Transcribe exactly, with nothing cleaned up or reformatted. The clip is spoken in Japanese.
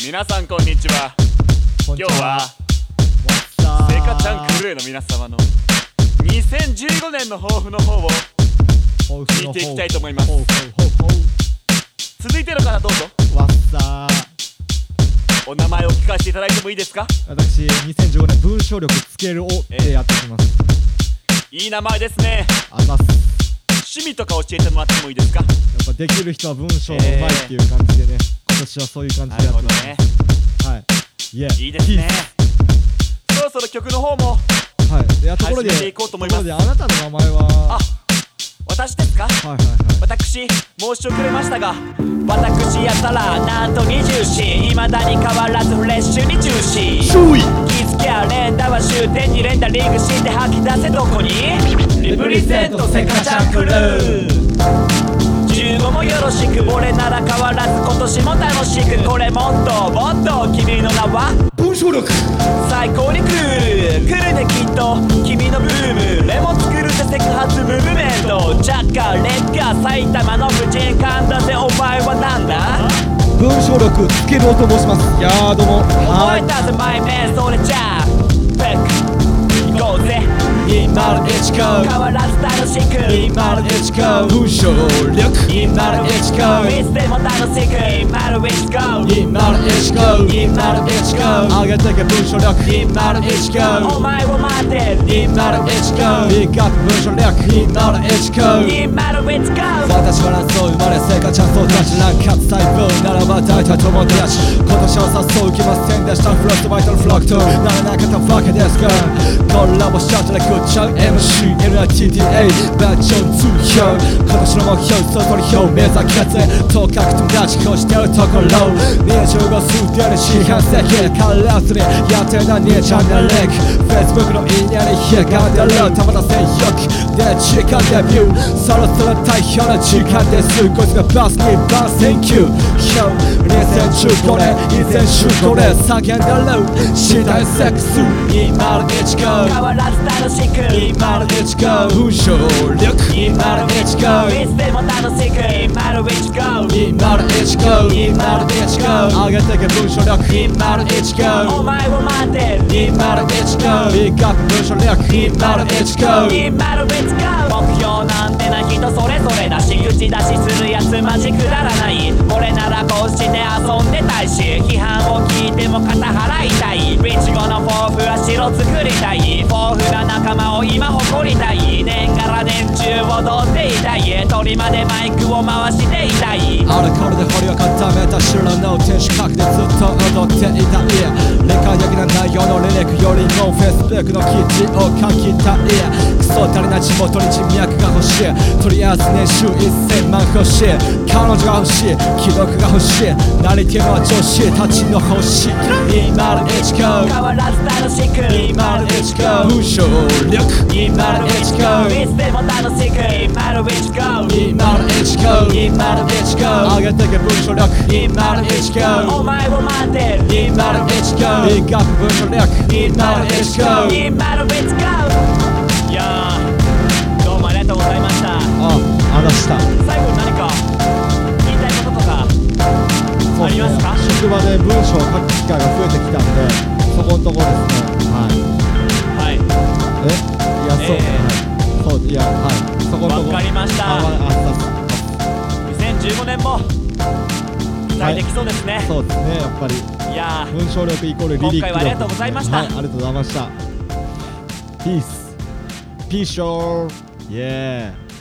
皆さんこんにちは。今日はセカちゃんクルーの皆様のにせんじゅうごねんの抱負の方を見ていきたいと思います。続いての方どうぞ。 わっさー、 お名前を聞かせていただいてもいいですか？ 私にせんじゅうごねん文章力つけるをでやってきます。 いい名前ですね。 あざっす。 趣味とか教えてもらってもいいですか？ やっぱできる人は文章うまいっていう感じでね、今年はそういう感じでやってます。 ね、 はい、イエーいいですね。そろそろ曲の方もはいでやところで始めていこうと思います。 ところであなたの名前は？ あ、私ですか？ はいはいはい。 私申し遅れましたが、私やったらなんとにじゅうし、未だに変わらずフレッシュに重視。気づきゃ連打は終点に連打リングして吐き出せどこにリプレゼントセカちゃんクルー。じゅうごもよろしく、俺なら変わらず今年も楽しく。これもっともっと君の名は文章力最高にクール。来るねきっと君のブーム。レモン作るぜセクハツムーブメント。ジャッカーレッカー埼玉の婦人館だぜ。お前はなんだ？ 文章力つけるをと申します。いやーどうも覚えたぜマイメン。それじゃあベック行こうぜ。 にせんいちか変わらず楽しくにせんいちか文章力にせんいちかいつでも楽しくにせんいちかにせんいちかにせんいちか上げてけ文章力にせんいちかお前を待ってるにせんいちかピックアップ文章力にせんいちかにせんいちか私はラスト生まれ生活チャンスを立ちランカツ細胞ならば大体友達。今年は早速来ませんでしたフロストバイタルフロクトならなかったわけですが、コラボしちゃったらグッチャン エムシー エヌアイティーティーエー バージョンツー表今年の目標外に表目指けぜとかく友達こしてるところにじゅうごすでに四半世紀変わらずにやってたにチャンネルリンク Facebook のいいねに火が出るたまた性欲で時間デビューそろそろ大表の時間ですこいつがバスにバス Thank you Yo にせんじゅうごねんにせんじゅうごねん叫んだろ次第セックスにせんいちか変わらず楽しくにせんいちか文章力にせんいちかいつでも楽しくにせんいちかにせんいちかにせんいちか上げてけ文章力にせんいちかお前を待ってるにせんいちかピックアップ文章力にせんいちかにせんいちか目標なんてな人それぞれだし、口出しするやつマジくだらない。俺ならこうして遊んでたいし、批判を聞いても肩払いたい。ビチゴのフォーフは城作りたい。豊富な仲間を今誇りたい。年がら年中踊っていたい。鳥までマイクを回していたい。 アルコールで掘りを固めた白の天守閣でずっと踊っていたい。理解的な内容のリリックよりも Facebook の記事を書きたい。クソ足りない地元に人脈が欲しい。とりあえず年収せんまん欲しい。彼女が欲しい。記録が欲しい。なりてるのは女子たちの欲しい。にせんいちか変わらず楽しくにせんいちか文章力にせんいちかいつでも楽しくにせんいちかにせんいちかにせんいちか上げてけ文章力にせんいちかお前を待ってるにせんいちかピックアップ文章力にせんいちかにせんいちかいやーどうもありがとうございました。 あ、あらした最後に何か言いたいこととかありますか？ 職場で文章を書く機会が増えてきたんでそこのところですね。はいはいえいやそう、 えー、 はいそういやはいそこのところわかりました。 ああにせんじゅうごねんも期待できそうですね。 はい、そうですねやっぱりいや文章力イコールリリック力。 今回はありがとうございました。 はい、ありがとうございました。ピースピーショーイエー